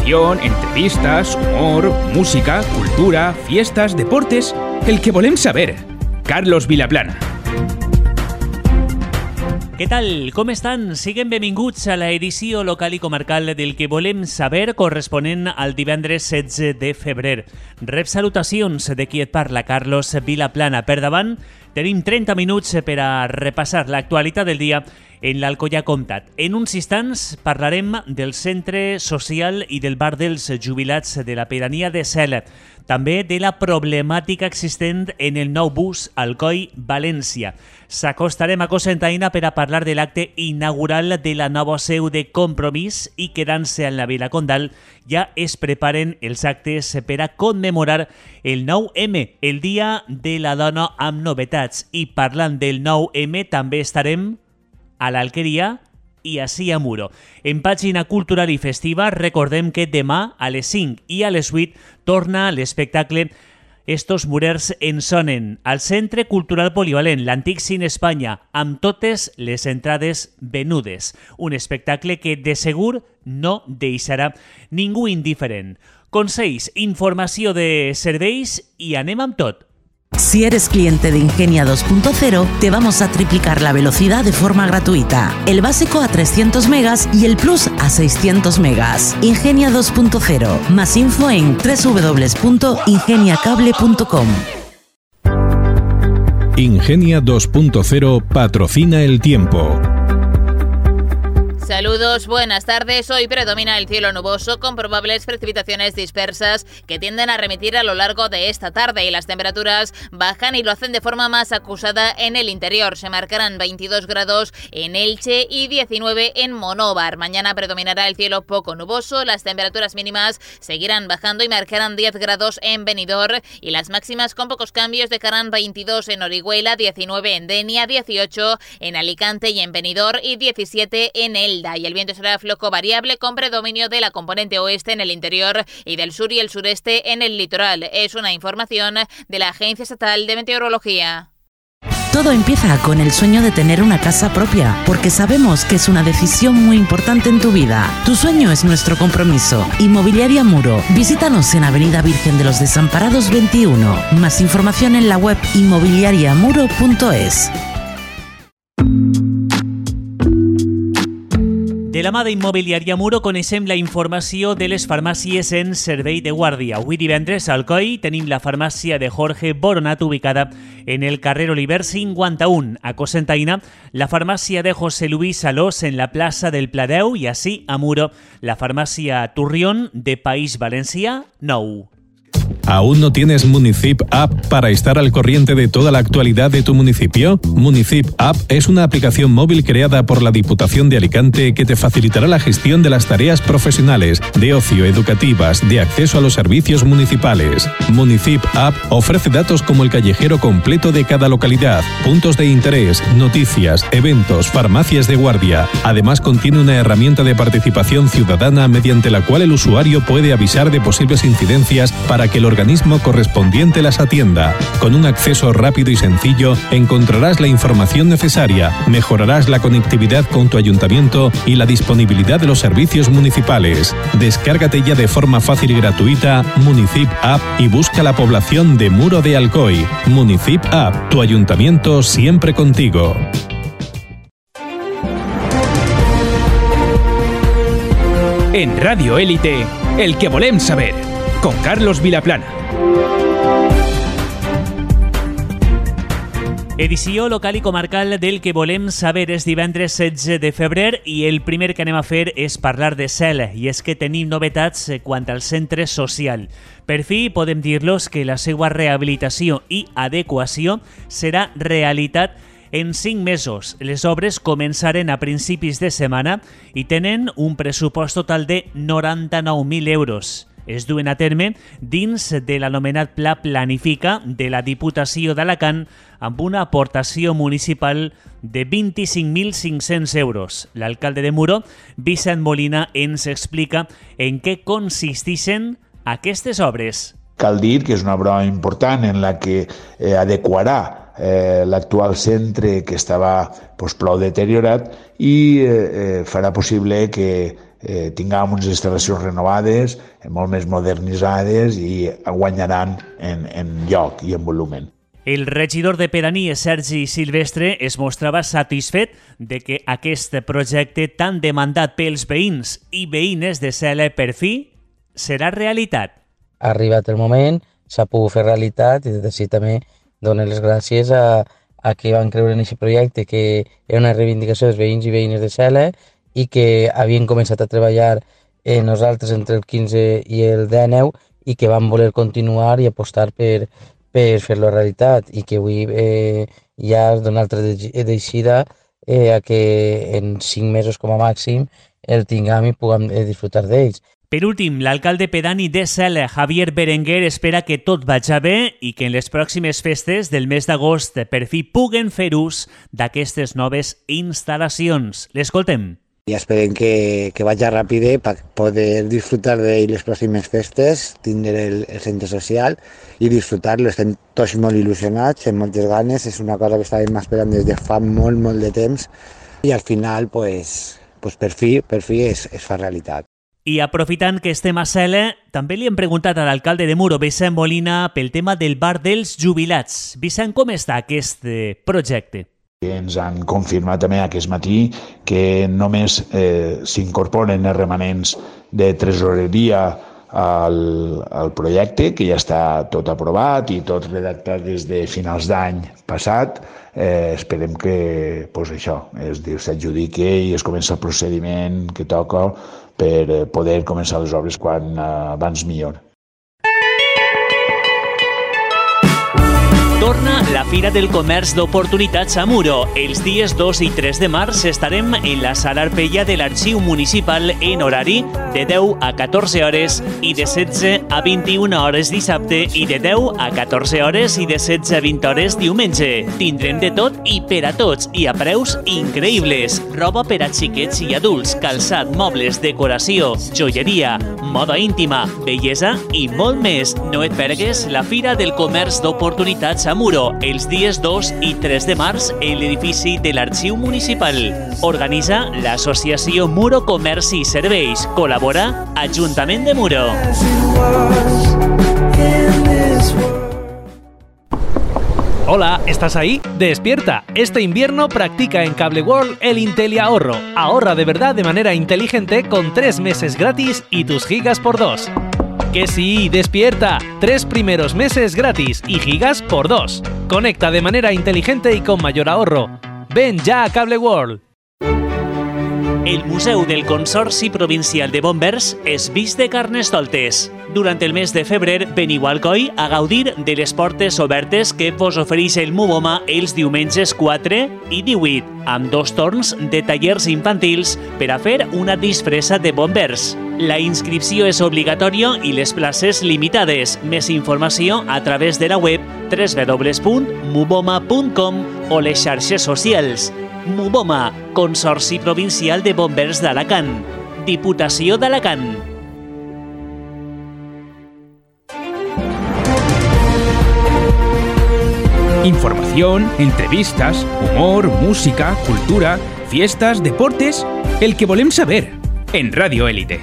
información, entrevistas, humor, música, cultura, fiestas, deportes... El que volem saber. Carlos Vilaplana. Què tal? Com estan? Siguin benvinguts a l'edició local i comarcal del que volem saber corresponent al divendres 16 de febrer. Rep salutacions de qui et parla, Carlos Vilaplana. Per davant tenim 30 minuts per a repassar l'actualitat del dia en l'Alcoià Comtat. En uns instants parlarem del centre social i del bar dels jubilats de la pedania de Cel, també de la problemàtica existent en el nou bus Alcoi-València. S'acostarem a Cocentaina per a parlar de l'acte inaugural de la nova seu de Compromís i quedant-se en la Vila Condal ja es preparen els actes per a commemorar el 9M, el Dia de la Dona amb novetats. I parlant del 9M també estarem a l'Alqueria i ací a Muro. En pàgina cultural i festiva recordem que demà a les 5 i a les 8 torna l'espectacle Estos Murers en sonen al Centre Cultural Polivalent, l'Antic Cine Espanya, amb totes les entrades venudes. Un espectacle que de segur no deixarà ningú indiferent. Consells, informació de serveis i anem amb tot. Si eres cliente de Ingenia 2.0, te vamos a triplicar la velocidad de forma gratuita. El básico a 300 megas y el plus a 600 megas. Ingenia 2.0. Más info en www.ingeniacable.com. Ingenia 2.0 patrocina el tiempo. Saludos, buenas tardes. Hoy predomina el cielo nuboso con probables precipitaciones dispersas que tienden a remitir a lo largo de esta tarde y las temperaturas bajan y lo hacen de forma más acusada en el interior. Se marcarán 22 grados en Elche y 19 en Monóvar. Mañana predominará el cielo poco nuboso, las temperaturas mínimas seguirán bajando y marcarán 10 grados en Benidorm y las máximas con pocos cambios dejarán 22 en Orihuela, 19 en Denia, 18 en Alicante y en Benidorm y 17 en Elda. Y el viento será flojo variable con predominio de la componente oeste en el interior y del sur y el sureste en el litoral. Es una información de la Agencia Estatal de Meteorología. Todo empieza con el sueño de tener una casa propia, porque sabemos que es una decisión muy importante en tu vida. Tu sueño es nuestro compromiso. Inmobiliaria Muro. Visítanos en Avenida Virgen de los Desamparados 21. Más información en la web inmobiliariamuro.es. De la mà d'Immobiliària Muro coneixem la informació de les farmàcies en servei de guàrdia. Avui divendres a Alcoi tenim la farmàcia de Jorge Boronat ubicada en el carrer Oliver 51. A Cocentaina, la farmàcia de José Luis Salós en la plaça del Pladeu i així a Muro, la farmàcia Turrión de País Valencià 9. ¿Aún no tienes Municip App para estar al corriente de toda la actualidad de tu municipio? Municip App es una aplicación móvil creada por la Diputación de Alicante que te facilitará la gestión de las tareas profesionales, de ocio, educativas, de acceso a los servicios municipales. Municip App ofrece datos como el callejero completo de cada localidad, puntos de interés, noticias, eventos, farmacias de guardia. Además contiene una herramienta de participación ciudadana mediante la cual el usuario puede avisar de posibles incidencias para que el organismo correspondiente las atienda. Con un acceso rápido y sencillo encontrarás la información necesaria, mejorarás la conectividad con tu ayuntamiento y la disponibilidad de los servicios municipales. Descárgate ya de forma fácil y gratuita Municip App y busca la población de Muro de Alcoi. Municip App, tu ayuntamiento siempre contigo. En Radio Élite, el que volem saber, con Carlos Vilaplana. Edició local i comarcal del que volem saber. És divendres 16 de febrer i el primer que anem a fer és parlar de Cel, i és que tenim novetats quant al centre social. Per fi podem dir-los que la seva rehabilitació i adequació serà realitat en 5 mesos. Les obres començaren a principis de setmana i tenen un pressupost total de 99.000 euros. Es duen a terme dins de l'anomenat Pla Planifica de la Diputació d'Alacant amb una aportació municipal de 25.500 euros. L'alcalde de Muro, Vicent Molina, ens explica en què consisteixen aquestes obres. Cal dir que és una obra important en la que adequarà l'actual centre que estava prou deteriorat i farà possible que tinguem unes instal·lacions renovades, molt més modernitzades i guanyaran en lloc i en volumen. El regidor de Pedania, Sergi Silvestre, es mostrava satisfet de que aquest projecte tan demandat pels veïns i veïnes de Sela per fi serà realitat. Ha arribat el moment, s'ha pogut fer realitat i des d'ací també dono les gràcies a que van creure en aquest projecte, que era una reivindicació dels veïns i veïnes de Sela i que havien començat a treballar nosaltres entre el 15 i el 19 i que van voler continuar i apostar per fer-lo realitat i que avui ja es dona altra d'eixida a que en 5 mesos com a màxim el tinguem i puguem disfrutar d'ells. Per últim, l'alcalde pedani de Sela, Javier Berenguer, espera que tot vagi bé i que en les pròximes festes del mes d'agost per fi puguen fer ús d'aquestes noves instal·lacions. L'escoltem. I esperem que vagi ràpid per poder disfrutar de les pròximes festes, tindre el centre social i disfrutar-lo. Estem tots molt il·lusionats, amb moltes ganes, és una cosa que estàvem esperant des de fa molt de temps i al final pues per fi es fa realitat. I aprofitant que estem a Sela, també li hem preguntat a l'alcalde de Muro, Vicent Molina, pel tema del bar dels jubilats. Vicent, com està aquest projecte? Ens han confirmat també aquest matí que només s'incorporen els remanents de tresoreria al projecte, que ja està tot aprovat i tot redactat des de finals d'any passat. Esperem que s'adjudiqui i es comença el procediment que toca per poder començar les obres quan abans millor. Torna la Fira del Comerç d'Oportunitats a Muro. Els dies 2 i 3 de març estarem en la sala Arpella de l'Arxiu Municipal en horari de 10 a 14 hores i de 16 a 21 hores dissabte i de 10 a 14 hores i de 16 a 20 hores diumenge. Tindrem de tot i per a tots i a preus increïbles. Roba per a xiquets i adults, calçat, mobles, decoració, joieria, moda íntima, bellesa i molt més. No et pergues la Fira del Comerç d'Oportunitats a Muro, els dies 2 i 3 de març en l'edifici de l'Arxiu Municipal. Organitza l'Associació Muro Comerç i Serveis. Col·labora Ajuntament de Muro. Hola, ¿estás ahí? Despierta. Este invierno practica en Cable World el IntelliAhorro. Ahorra de verdad de manera inteligente con 3 meses gratis y tus gigas por 2. ¡Que sí! ¡Despierta! 3 primeros meses gratis y gigas por 2. Conecta de manera inteligente y con mayor ahorro. Ven ya a Cable World. El Museu del Consorci Provincial de Bombers és vist de Carnestoltes. Durant el mes de febrer, veniu al Coi a gaudir de les portes obertes que vos ofereix el MUBOMA els diumenges 4 i 18, amb 2 torns de tallers infantils per a fer una disfressa de bombers. La inscripció és obligatòria i les places limitades. Més informació a través de la web www.muboma.com o les xarxes socials. MUBOMA, Consorci Provincial de Bombers d'Alacant. Diputació d'Alacant. Información, entrevistas, humor, música, cultura, fiestas, deportes... El que volem saber, en Radio Élite.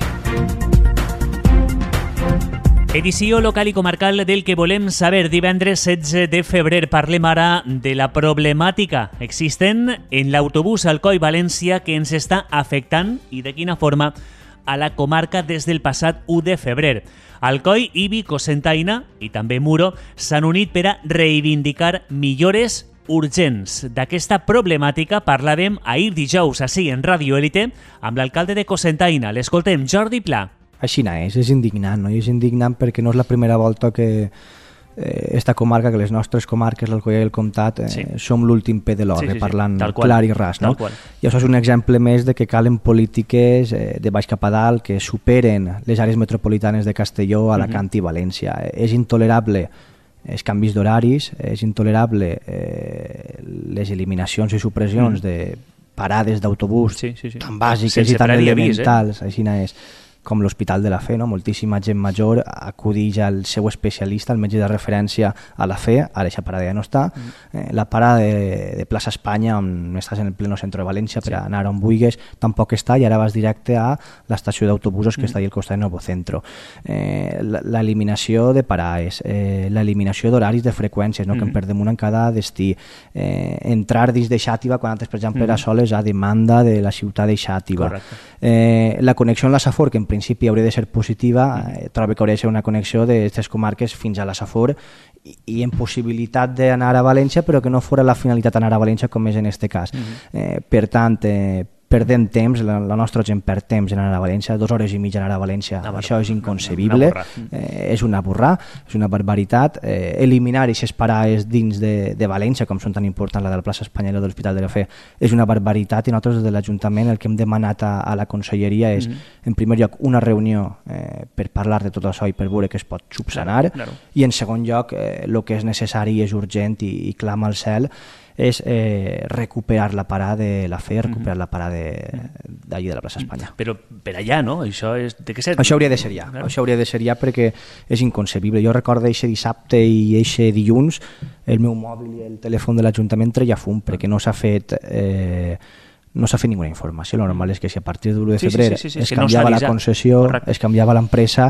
Edició local i comarcal del que volem saber. Divendres 16 de febrer parlem ara de la problemàtica existent en l'autobús Alcoi-València que ens està afectant i de quina forma a la comarca des del passat 1 de febrer. Alcoi, Ibi, Cocentaina i també Muro s'han unit per a reivindicar millores urgents. D'aquesta problemàtica parlàvem ahir dijous ací en Radio Élite amb l'alcalde de Cocentaina. L'escoltem, Jordi Pla. Així és indignant, no? I és indignant perquè no és la primera volta que esta comarca, que les nostres comarques, l'Alcoià i el Comtat, som l'últim pe de l'orgue, parlant clar i ras. No? I això és un exemple més de que calen polítiques de baix cap a dalt que superen les àrees metropolitanes de Castelló, Alacant i València. És intolerable els canvis d'horaris, és intolerable les eliminacions i supressions de parades d'autobús tan bàsiques i tan elementals, així és, com l'Hospital de la Fe, no? Moltíssima gent major acudeix al seu especialista, al metge de referència a la Fe, ara aquesta parada ja no està, la parada de Plaça Espanya, on estàs en el pleno centre de València, per anar on vulguis, tampoc està, i ara vas directe a l'estació d'autobusos que està allà al costat de Novo Centro. L'eliminació de parades, l'eliminació d'horaris de freqüències, no? Que en perdem una en cada destí, entrar dins de Xàtiva quan antes, per exemple, era soles a demanda de la ciutat de Xàtiva. La connexió amb la Safor, que en principi hauria de ser positiva, trobo que hauria de ser una connexió d'aquestes comarques fins a la Safor i en possibilitat d'anar a València, però que no fos la finalitat anar a València com és en aquest cas. Per tant, perdem temps, la nostra gent perd temps en anar a València, 2 hores i mitja anar a València, això és inconcebible, és una borrà, és una barbaritat. Eliminar aquestes parades dins de València, com són tan importants la de la plaça Espanya i la de l'Hospital de la Fe, és una barbaritat, i nosaltres des de l'Ajuntament el que hem demanat a la conselleria és, en primer lloc, una reunió per parlar de tot això i per veure què es pot subsanar, i en segon lloc, el que és necessari i és urgent i clama al cel, és recuperar la parada de la Fe, recuperar la parada d'allí de la plaça Espanya. Però per allà, no? Això hauria de ser ja, això hauria de ser ja, perquè és inconcebible. Jo recordo eixe dissabte i eixe dilluns el meu mòbil i el telèfon de l'Ajuntament treia fum, perquè no s'ha fet ninguna informació. Lo normal és que si a partir de l'1 de febrer es canviava la concessió, es canviava l'empresa,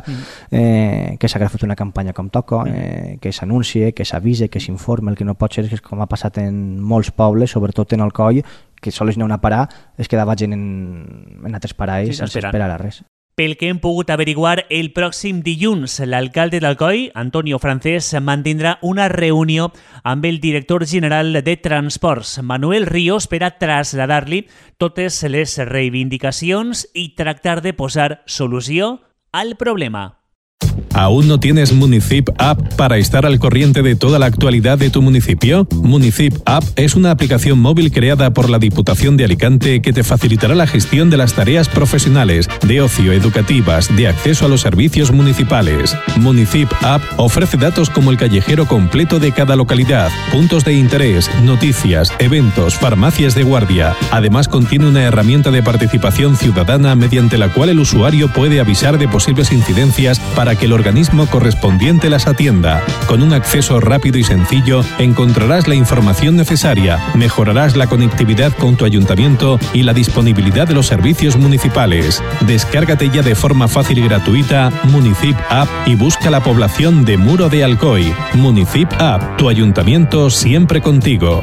que s'hagués fet una campanya com toca, que s'anuncie, que s'avise, que s'informe. El que no pot ser és que, com ha passat en molts pobles, sobretot en Alcoi, que sols n'hi ha una parada, es quedava gent en altres parades sense esperar a res. Pel que hem pogut averiguar, el pròxim dilluns l'alcalde d'Alcoi, Antonio Francés, mantindrà una reunió amb el director general de Transports, Manuel Ríos, per a traslladar-li totes les reivindicacions i tractar de posar solució al problema. ¿Aún no tienes Municip App para estar al corriente de toda la actualidad de tu municipio? Municip App es una aplicación móvil creada por la Diputación de Alicante que te facilitará la gestión de las tareas profesionales, de ocio, educativas, de acceso a los servicios municipales. Municip App ofrece datos como el callejero completo de cada localidad, puntos de interés, noticias, eventos, farmacias de guardia. Además, contiene una herramienta de participación ciudadana mediante la cual el usuario puede avisar de posibles incidencias para que el organismo correspondiente las atienda. Con un acceso rápido y sencillo encontrarás la información necesaria, mejorarás la conectividad con tu ayuntamiento y la disponibilidad de los servicios municipales. Descárgate ya de forma fácil y gratuita Municip App y busca la población de Muro de Alcoi. Municip App, tu ayuntamiento siempre contigo.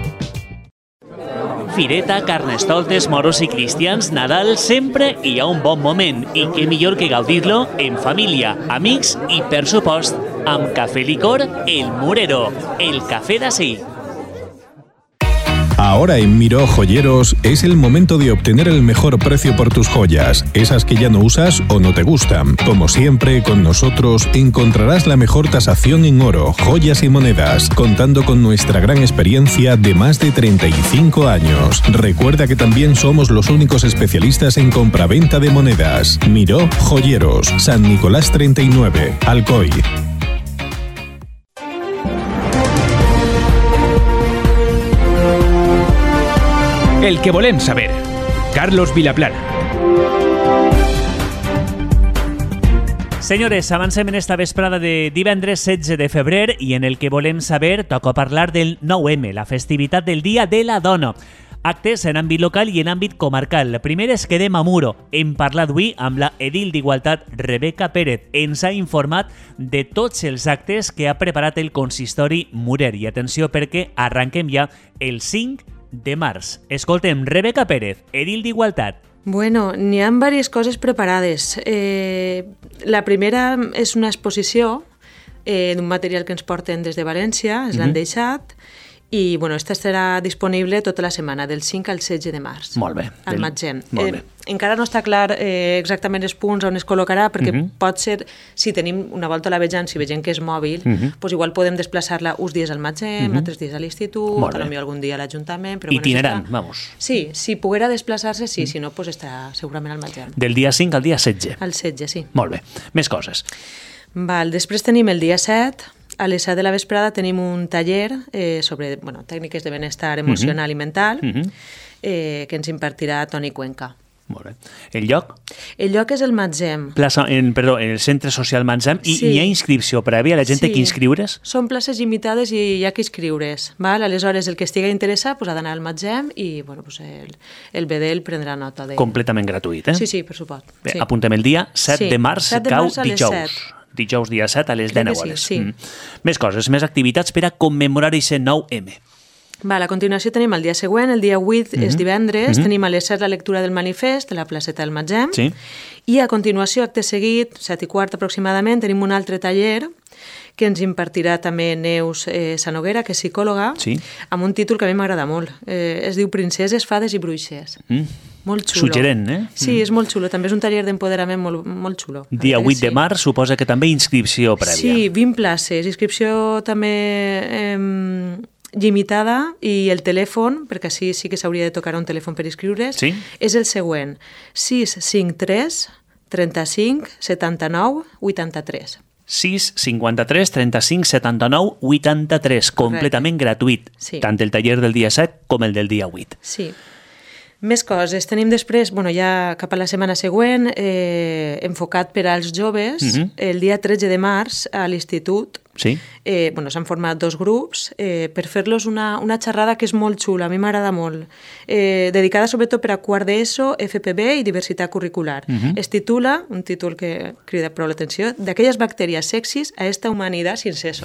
Fireta, carnestoltes, moros i cristians, Nadal, sempre hi ha un bon moment. I què millor que gaudir-lo en família, amics i, per supost, amb cafè licor El Murero, el cafè d'ací. Ahora en Miró Joyeros es el momento de obtener el mejor precio por tus joyas, esas que ya no usas o no te gustan. Como siempre, con nosotros encontrarás la mejor tasación en oro, joyas y monedas, contando con nuestra gran experiencia de más de 35 años. Recuerda que también somos los únicos especialistas en compraventa de monedas. Miró Joyeros, San Nicolás 39, Alcoi. El que volem saber. Carlos Vilaplana. Senyores, avancem en esta vesprada de divendres 16 de febrer i en el que volem saber toca parlar del 9M, la festivitat del Dia de la Dona. Actes en àmbit local i en àmbit comarcal. Primer es quedem a Muro. Hem parlat avui amb la edil d'Igualtat, Rebeca Pérez. Ens ha informat de tots els actes que ha preparat el consistori murer. I atenció perquè arranquem ja el 5 de març. Escoltem Rebeca Pérez, edil d'Igualtat. Bueno, n'hi ha diverses coses preparades. La primera és una exposició d'un material que ens porten des de València, ens l'han deixat, i bueno, esta estarà disponible tota la setmana, del 5 al 16 de març. Molt bé. Al Matzem. Encara no està clar exactament els punts on es col·locarà, perquè pot ser, si tenim una volta a la vegem, si vegem que és mòbil, doncs igual podem desplaçar-la uns dies al Matzem, altres dies a l'institut, potser algun dia a l'Ajuntament. Itinerant, vamos. Sí, si poguera desplaçar-se, sí, si no, doncs estarà segurament al Matzem. Del dia 5 al dia 16. Al 16, sí. Molt bé. Més coses. Val, després tenim el dia 7, a les 7 de la vesprada tenim un taller sobre tècniques de benestar emocional i mental que ens impartirà Toni Cuenca. Molt bé. El lloc? El lloc és el Matzem. En el Centre Social Matzem. I hi ha inscripció prèvia? La gent té que inscriure's? Són places limitades i hi ha que inscriure's. Aleshores, el que estigui interessat ha d'anar al Matzem i el BDL prendrà nota de... Completament gratuït, eh? Sí, per supost. Bé, apuntem el dia 7 de març, cau dijous. Dijous dia 7 a les 10 hores. Més coses, més activitats per a commemorar aquest 9M. A continuació tenim el dia següent, el dia 8 és divendres, tenim a les 7 la lectura del manifest de la placeta del Matzem, i a continuació, acte seguit, 7:15 aproximadament, tenim un altre taller que ens impartirà també Neus Sanoguera, que és psicòloga, amb un títol que a mi m'agrada molt. Es diu Princeses, fades i bruixes. Molt xulo. Suggerent, eh? Sí, és molt xulo. També és un taller d'empoderament molt xulo. Dia 8 de març, suposa que també inscripció prèvia. Sí, 20 places. Inscripció també limitada i el telèfon, perquè així sí que s'hauria de tocar un telèfon per inscriure's, és el següent: 653 35 79 83. 653 35 79 83, completament gratuït, tant el taller del dia 7 com el del dia 8. Sí. Més coses. Tenim després, ja cap a la setmana següent, enfocat per als joves, el dia 13 de març a l'Institut. S'han format 2 grups per fer-los una xerrada que és molt xula, a mi m'agrada molt, dedicada sobretot per a quart d'ESO, FPB i diversitat curricular. Es titula, un títol que crida prou l'atenció, d'aquelles bactèries sexis a esta humanitat sin seso.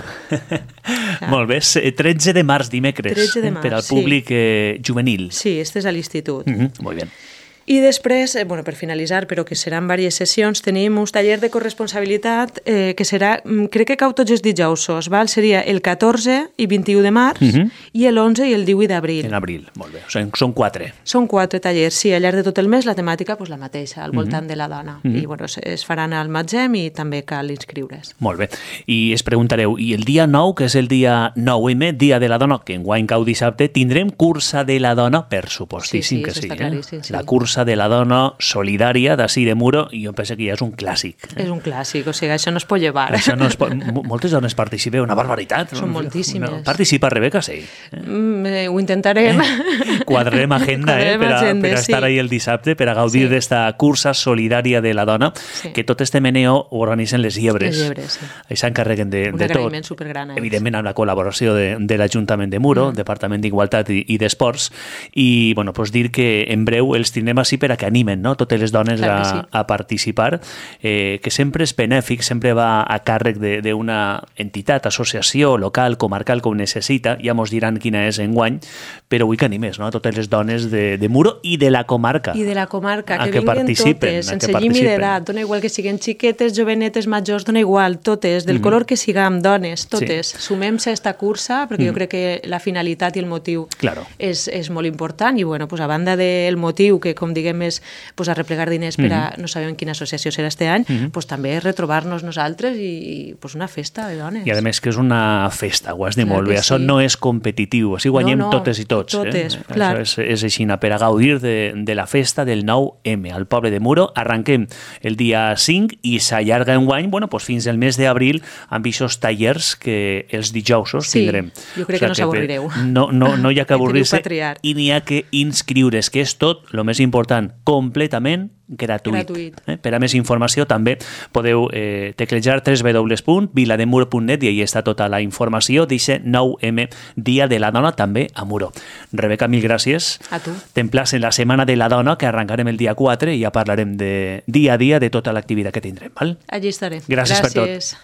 Molt bé, 13 de març, dimecres, per al públic juvenil. Sí, este és a l'Institut. Molt bé. I després, per finalitzar, però que seran diverses sessions, tenim un taller de corresponsabilitat que serà, crec que cau tots els dijousos, seria el 14 i 21 de març i l'11 i el 18 d'abril. En abril, molt bé. Són 4. Són 4 tallers, sí. Al llarg de tot el mes la temàtica la mateixa, al voltant de la dona. I es faran al Matzem i també cal inscriure's. Molt bé. I es preguntareu, i el dia 9, que és el dia 9M, Dia de la Dona, que enguany cau dissabte, tindrem cursa de la dona? Per supostíssim que sí. La cursa de la dona solidària d'ací de Muro, i jo penso que ja és un clàssic. És un clàssic, o sigui, això no es pot llevar. Moltes dones participen, una barbaritat. Són moltíssimes. Participa Rebeca, sí. Ho intentarem. Quadrarem agenda per a estar ahí el dissabte, per a gaudir d'esta cursa solidària de la dona, que tot este meneo ho organitzen les Llebres. Ahí s'encarreguen de tot. Un agraïment supergran. Evidentment, amb la col·laboració de l'Ajuntament de Muro, Departament d'Igualtat i d'Esports, i dir que en breu els tindrem així per a que animen totes les dones a participar, que sempre és benèfic, sempre va a càrrec d'una entitat, associació local, comarcal, com necessita, ja mos diran quina és enguany, però vull que animes a totes les dones de Muro i de la comarca. I de la comarca, que vinguen totes, sense límit d'edat, dona igual que siguin xiquetes, jovenetes, majors, dona igual, totes, del color que siguem, dones, totes. Sumem-se a esta cursa, perquè jo crec que la finalitat i el motiu és molt important, i a banda del motiu, que com diguem és arreplegar diners per a, no sabem quina associació serà este any, també retrobar-nos nosaltres i una festa de dones. I a més que és una festa, ho has dit molt bé, això no és competitiu, així guanyem totes i tots. Clar. Això és així, per a gaudir de la festa del 9M al poble de Muro. Arranquem el dia 5 i s'allarga enguany fins al mes d'abril amb aquests tallers que els dijousos tindrem. Jo crec que no s'avorrireu. No hi ha que avorrir-se i n'hi ha que inscriure's, que és tot, el més important, completament gratuït. Per a més informació també podeu teclejar www.vilademuro.net i ahí està tota la informació d'aquest 9M Dia de la Dona també a Muro. Rebeca, mil gràcies. A tu. T'emplacen la Setmana de la Dona, que arrencarem el dia 4 i ja parlarem de dia a dia de tota l'activitat que tindrem. Val? Allí estaré. Gràcies per tot.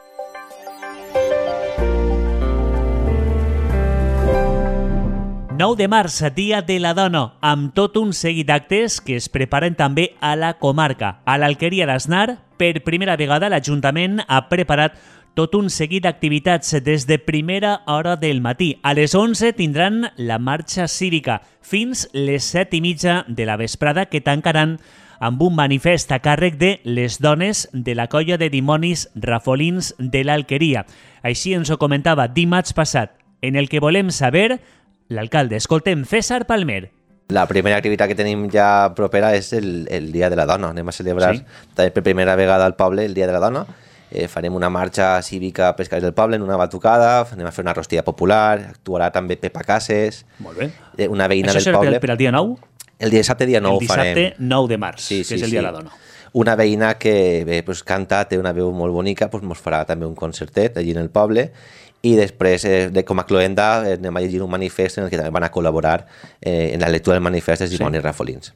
9 de març, Dia de la Dona, amb tot un seguit d'actes que es preparen també a la comarca. A l'Alqueria d'Asnar, per primera vegada l'Ajuntament ha preparat tot un seguit d'activitats des de primera hora del matí. A les 11 tindran la marxa cívica fins les 7:30 de la vesprada, que tancaran amb un manifest a càrrec de les dones de la colla de dimonis rafolins de l'Alqueria. Així ens ho comentava dimarts passat, en el que volem saber l'alcalde. Escoltem César Palmer. La primera activitat que tenim ja propera és el Dia de la Dona. Anem a celebrar també per primera vegada al poble el Dia de la Dona. Farem una marxa cívica pels carrers del poble en una batucada, anem a fer una rostilla popular, actuarà també Pepa Cases, molt bé. Una veïna del poble. Això serà per al dia 9? El dissabte dia 9 el dissabte 9 de març, que és el dia de la dona. Una veïna que bé, pues, canta, té una veu molt bonica, pues, mos farà també un concertet allí en el poble, i després, com a cloenda, anem a llegir un manifest en el que també van a col·laborar en la lectura del manifest els dimonis rafolins.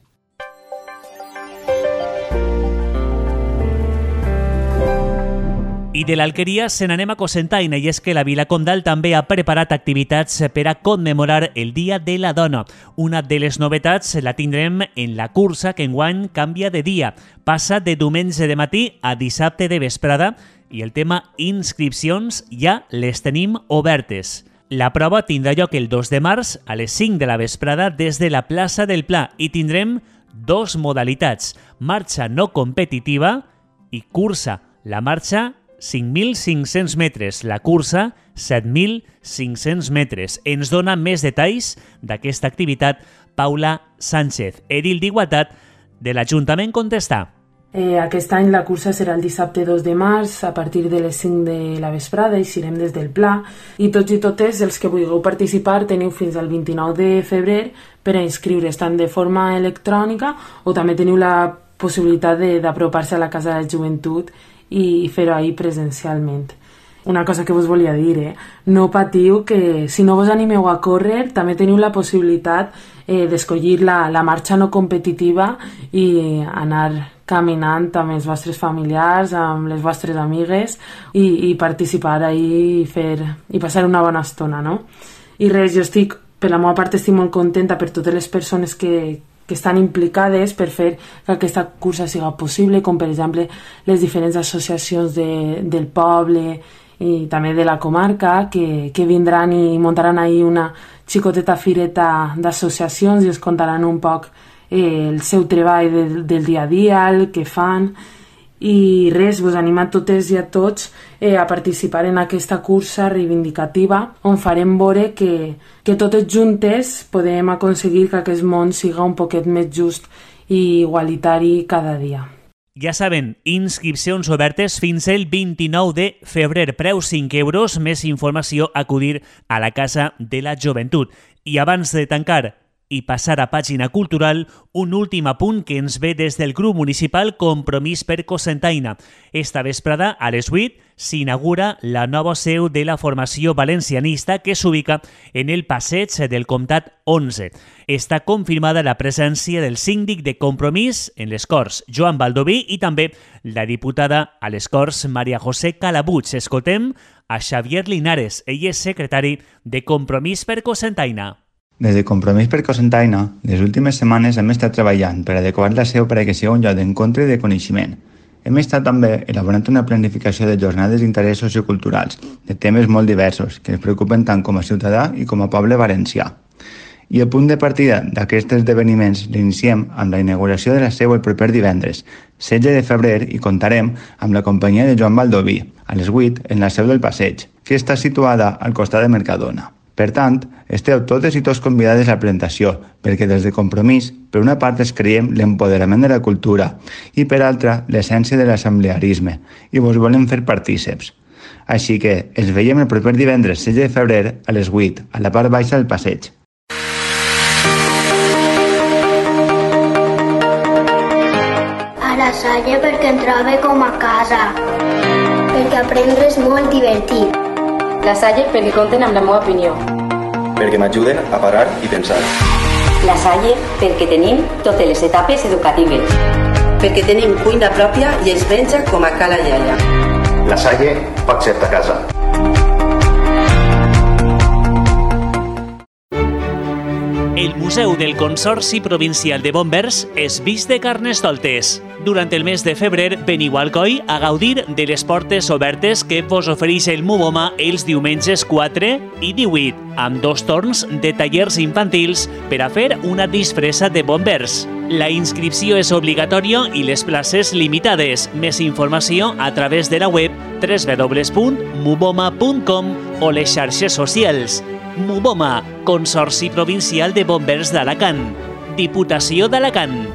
I de l'Alqueria se n'anem a Cocentaina, i és que la Vila Condal també ha preparat activitats per a commemorar el Dia de la Dona. Una de les novetats la tindrem en la cursa, que enguany canvia de dia. Passa de diumenge de matí a dissabte de vesprada, i el tema inscripcions ja les tenim obertes. La prova tindrà lloc el 2 de març a les 5 de la vesprada des de la plaça del Pla, i tindrem dos modalitats: marxa no competitiva i cursa. La marxa 5.500 metres, la cursa 7.500 metres. Ens dona més detalls d'aquesta activitat Paula Sánchez, edil d'Igualtat de l'Ajuntament, contesta. Aquest any la cursa serà el dissabte 2 de març a partir de les 5 de la vesprada, eixirem des del Pla, i tots i totes els que vulgueu participar teniu fins al 29 de febrer per a inscriure's tant de forma electrònica o també teniu la possibilitat d'apropar-se a la Casa de la Joventut i fer-ho ahir presencialment. Una cosa que vos volia dir, no patiu, que si no vos animeu a córrer també teniu la possibilitat d'escollir la marxa no competitiva i anar caminant amb els vostres familiars, amb les vostres amigues i participar ahir i passar una bona estona, no? I res, jo per la meva part estic molt contenta per totes les persones que estan implicades per fer que aquesta cursa siga possible, com per exemple les diferents associacions del poble i també de la comarca que vindran i muntaran ahir una xicoteta fireta d'associacions i es contaran un poc el seu treball del dia a dia, el que fan, i res, vos animo a totes i a tots a participar en aquesta cursa reivindicativa on farem veure que totes juntes podem aconseguir que aquest món siga un poquet més just i igualitari cada dia. Ja saben, inscripcions obertes fins el 29 de febrer, preu 5 euros, més informació acudir a la Casa de la Joventut. I abans de tancar i passar a pàgina cultural, un últim apunt que ens ve des del grup municipal Compromís per Cocentaina. Esta vesprada, a les 8, s'inaugura la nova seu de la formació valencianista que s'ubica en el passeig del Comtat 11. Està confirmada la presència del síndic de Compromís en les Corts, Joan Baldoví, i també la diputada a les Corts, Maria José Calabuig. Escoltem a Xavier Linares, ell és secretari de Compromís per Cocentaina. Des de Compromís per Cocentaina, les últimes setmanes hem estat treballant per adequar la seu per a que sigui un lloc d'encontre i de coneixement. Hem estat també elaborant una planificació de jornades d'interès socioculturals, de temes molt diversos, que ens preocupen tant com a ciutadà i com a poble valencià. I el punt de partida d'aquests esdeveniments l'iniciem amb la inauguració de la seu el proper divendres, 16 de febrer, i comptarem amb la companyia de Joan Baldoví, a les 8, en la seu del passeig, que està situada al costat de Mercadona. Per tant, esteu totes i tots convidades a la presentació, perquè des de Compromís, per una part es creiem l'empoderament de la cultura i per altra l'essència de l'assemblearisme, i vos volem fer partíceps. Així que ens veiem el proper divendres 16 de febrer a les 8, a la part baixa del passeig. A la Salle perquè em trobe com a casa, perquè aprendre és molt divertit. La Salle perquè compten amb la meva opinió. Perquè m'ajuden a parar i pensar. La Salle perquè tenim totes les etapes educatives. Perquè tenim cuina pròpia i es menja com a ca la iaia. La Salle pot ser ta casa. El Museu del Consorci Provincial de Bombers és vist de Carnestoltes. Durant el mes de febrer veniu al Coi a gaudir de les portes obertes que vos ofereix el MUBOMA els diumenges 4 i 18, amb 2 torns de tallers infantils per a fer una disfressa de bombers. La inscripció és obligatòria i les places limitades. Més informació a través de la web www.muboma.com o les xarxes socials. MUBOMA, Consorci Provincial de Bombers d'Alacant. Diputació d'Alacant.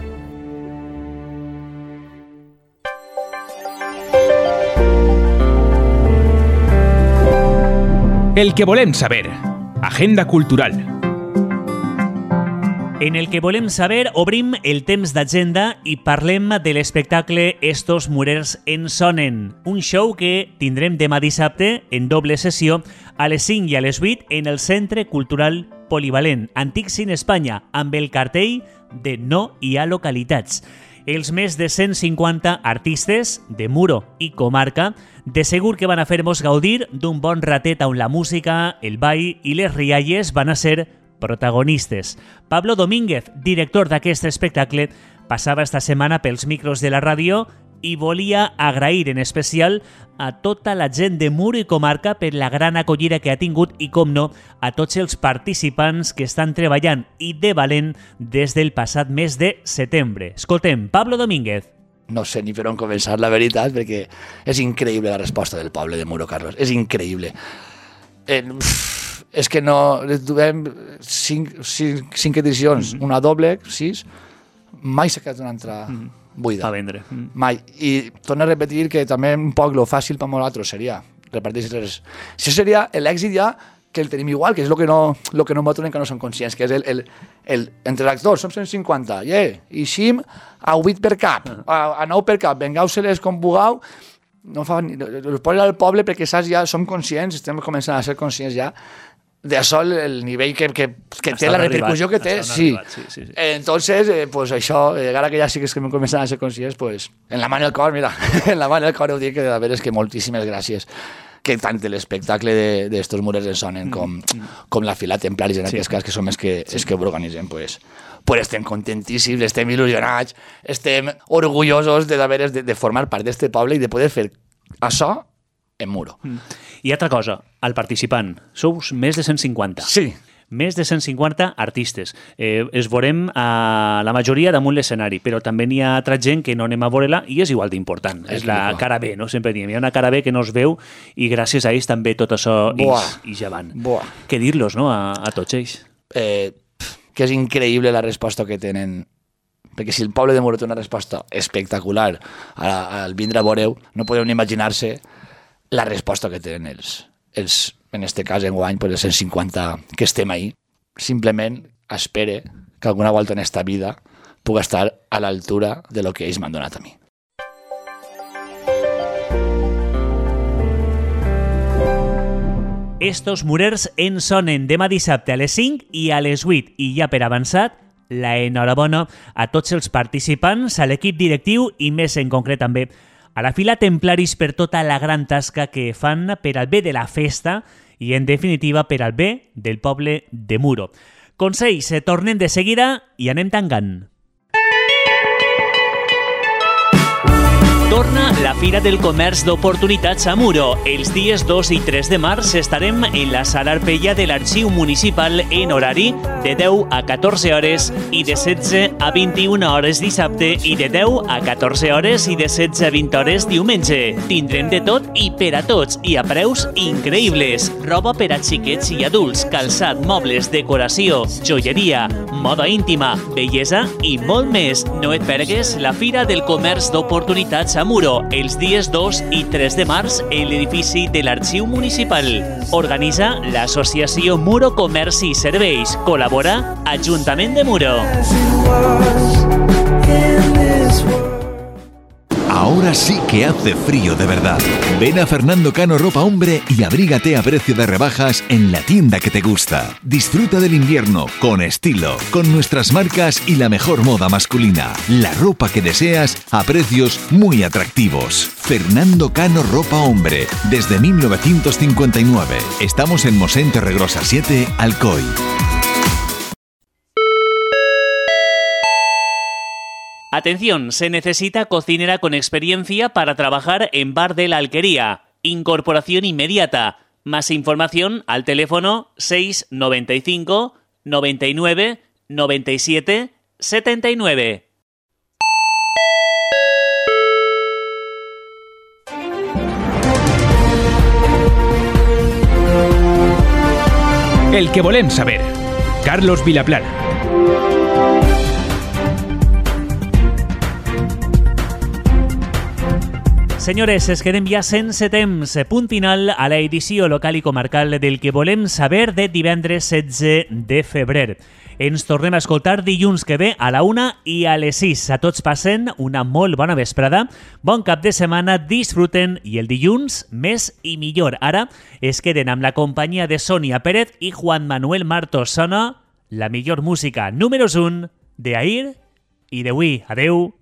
El que volem saber. Agenda cultural. En el que volem saber, obrim el temps d'agenda i parlem de l'espectacle Estos Murers en Sonen, un show que tindrem demà dissabte en doble sessió a les 5 i a les 8 en el Centre Cultural Polivalent, Antic Cine Espanya, amb el cartell de No hi ha localitats. Els més de 150 artistes de Muro i comarca de segur que van a fer-nos gaudir d'un bon ratet on la música, el ball i les rialles van a ser protagonistes. Pablo Domínguez, director d'aquest espectacle, passava esta setmana pels micros de la ràdio i volia agrair en especial a tota la gent de Muro i comarca per la gran acollida que ha tingut i, com no, a tots els participants que estan treballant i de valent des del passat mes de setembre. Escoltem, Pablo Domínguez. No sé ni per on començar, la veritat, perquè és increïble la resposta del poble de Muro, Carlos. És increïble. És que no... Duem 5 edicions, una doble, 6, mai s'ha quedat una altra buida. A vendre. Mai. I torno a repetir que també un poc lo fàcil per nosaltres seria repartir res. Això seria l'èxit ja que el tenim igual, que és el que no nosaltres que no som conscients, que és entre l'actor som 150, i xim a 8 per cap, a 9 per cap, vengau-se-les com vulgueu, no fa ni... Us posa al poble perquè saps ja, som conscients, estem començant a ser conscients ja d'això, el nivell que té, la repercussió que té, sí. Entonces, pues això, ara que ja sí que estem començant a ser conscients, pues, en la mà del cor, mira, en la mà del cor ho dic, que de veres que moltíssimes gràcies, que tant l'espectacle d'Estos Murers en Sonen com la Fila Templaris, en aquest cas, que som els que ho organitzem, pues estem contentíssims, estem il·lusionats, estem orgullosos de formar part d'este poble i de poder fer això en Muro. I altra cosa, el participant, sous més de 150. Sí. Més de 150 artistes. Es veurem a la majoria damunt l'escenari, però també n'hi ha altra gent que no anem a veure-la i és igual d'important. És la cara B, no? Sempre diem, hi ha una cara B que no es veu i gràcies a ells també tot això i ja van. Què dir-los, no?, a tots ells? Que és increïble la resposta que tenen, perquè si el poble de Muro té una resposta espectacular al vindre a veure-ho, no podeu ni imaginar-se la resposta que tenen els en este cas enguany, pues, els 150 que estem ahí. Simplement espere que alguna volta en esta vida puga estar a l'altura de lo que ells m'han donat a mi. Estos Murers en Sonen demà dissabte a les 5 i a les 8. I ja per avançat, la enhorabona a tots els participants, a l'equip directiu i més en concret també a la Fila Templaris per tota la gran tasca que fan per al bé de la festa i, en definitiva, per al bé del poble de Muro. Consells, tornem de seguida i anem tancant. Torna la Fira del Comerç d'Oportunitats a Muro. Els dies 2 i 3 de març estarem en la Sala Arpella de l'Arxiu Municipal en horari de 10 a 14 hores i de 16 a 21 hores dissabte i de 10 a 14 hores i de 16 a 20 hores diumenge. Tindrem de tot i per a tots i a preus increïbles. Roba per a xiquets i adults, calçat, mobles, decoració, joieria, moda íntima, bellesa i molt més. No et pergues la Fira del Comerç d'Oportunitats a Muro, els dies 2 i 3 de març en l'edifici de l'Arxiu Municipal. Organitza l'Associació Muro Comerç i Serveis. Col·labora Ajuntament de Muro. Ahora sí que hace frío de verdad. Ven a Fernando Cano Ropa Hombre y abrígate a precio de rebajas en la tienda que te gusta. Disfruta del invierno con estilo, con nuestras marcas y la mejor moda masculina. La ropa que deseas a precios muy atractivos. Fernando Cano Ropa Hombre, desde 1959. Estamos en Mosén Torregrosa 7, Alcoy. Atención, se necesita cocinera con experiencia para trabajar en Bar de la Alquería. Incorporación inmediata. Más información al teléfono 695 99 97 79. El que volem saber. Carlos Vilaplana. Senyores, es quedem ja sense temps. Punt final a l'edició local i comarcal del que volem saber de divendres 16 de febrer. Ens tornem a escoltar dilluns que ve a la 1 i a les 6. A tots passen una molt bona vesprada, bon cap de setmana, disfruten i el dilluns més i millor. Ara es queden amb la companyia de Sònia Pérez i Juan Manuel Martos. Sona la millor música número 1 d'ahir i d'avui. Adeu.